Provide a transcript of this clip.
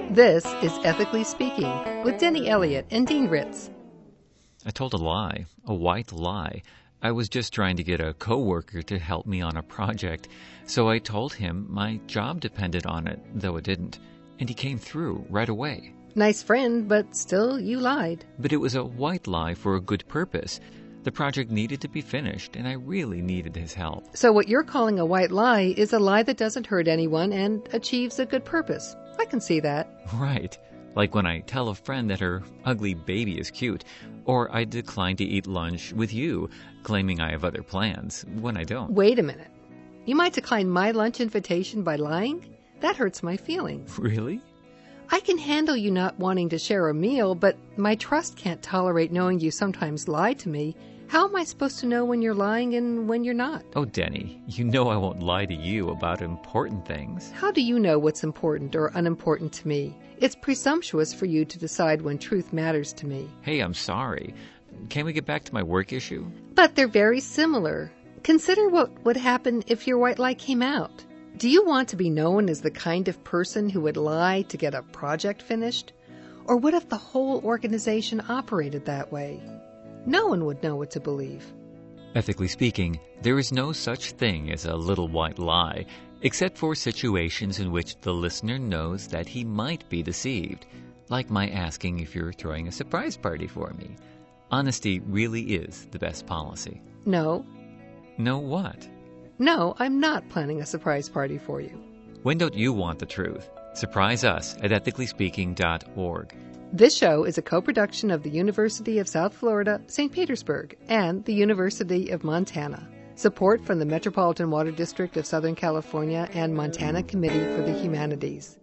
This is Ethically Speaking with Denny Elliott and Dean Ritz. I told a lie, a white lie. I was just trying to get a coworker to help me on a project, so I told him my job depended on it, though it didn't, and he came through right away. Nice friend, but still you lied. But it was a white lie for a good purpose. The project needed to be finished, and I really needed his help. So what you're calling a white lie is a lie that doesn't hurt anyone and achieves a good purpose. I can see that. Right. Like when I tell a friend that her ugly baby is cute, or I decline to eat lunch with you, claiming I have other plans, when I don't. Wait a minute. You might decline my lunch invitation by lying? That hurts my feelings. Really? I can handle you not wanting to share a meal, but my trust can't tolerate knowing you sometimes lie to me. How am I supposed to know when you're lying and when you're not? Oh, Denny, you know I won't lie to you about important things. How do you know what's important or unimportant to me? It's presumptuous for you to decide when truth matters to me. Hey, I'm sorry. Can we get back to my work issue? But they're very similar. Consider what would happen if your white lie came out. Do you want to be known as the kind of person who would lie to get a project finished? Or what if the whole organization operated that way? No one would know what to believe. Ethically speaking, there is no such thing as a little white lie, except for situations in which the listener knows that he might be deceived, like my asking if you're throwing a surprise party for me. Honesty really is the best policy. No. No what? No, I'm not planning a surprise party for you. When don't you want the truth? Surprise us at ethicallyspeaking.org. This show is a co-production of the University of South Florida, St. Petersburg, and the University of Montana. Support from the Metropolitan Water District of Southern California and Montana Committee for the Humanities.